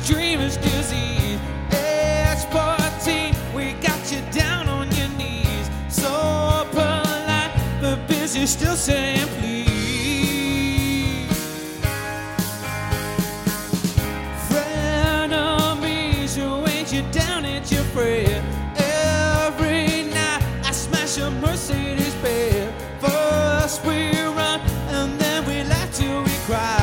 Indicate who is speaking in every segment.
Speaker 1: dreamer's disease. Exporting, we got you down on your knees. So polite, but busy, still saying please. Frenemies who ain't you down at your prayer. Every night I smash a Mercedes bed. First we run and then we laugh till we cry.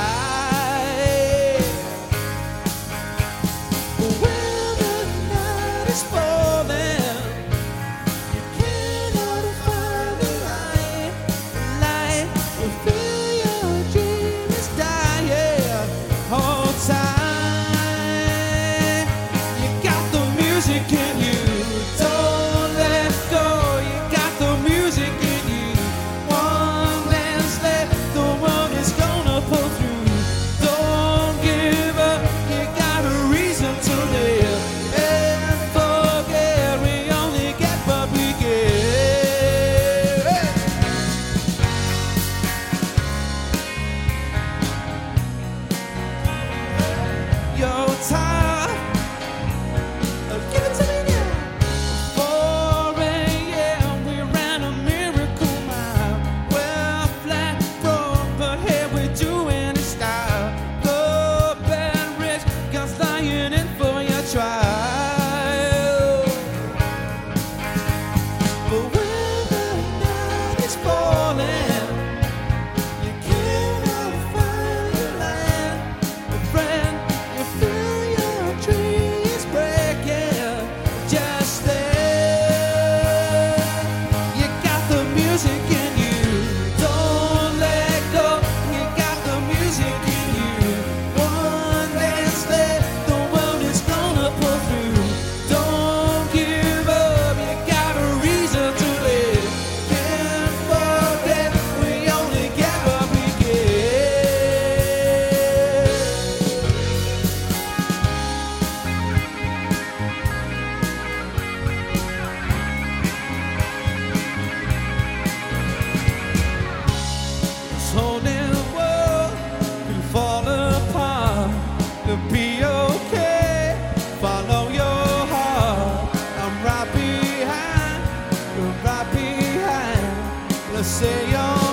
Speaker 1: Be okay, follow your heart. I'm right behind, you're right behind. Let's say you're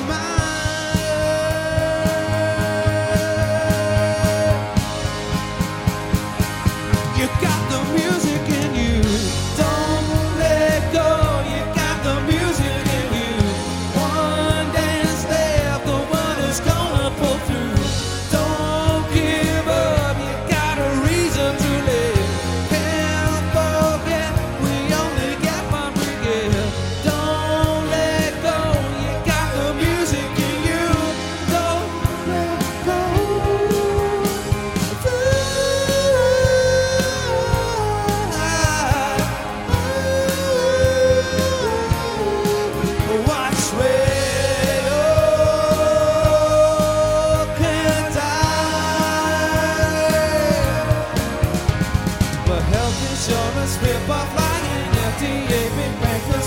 Speaker 1: mine. You got the music in you, don't let go. You got the music in you. One dance left, the one who's gonna pull through. Don't give up. Insurance, rip off like an FDA, big breakfast.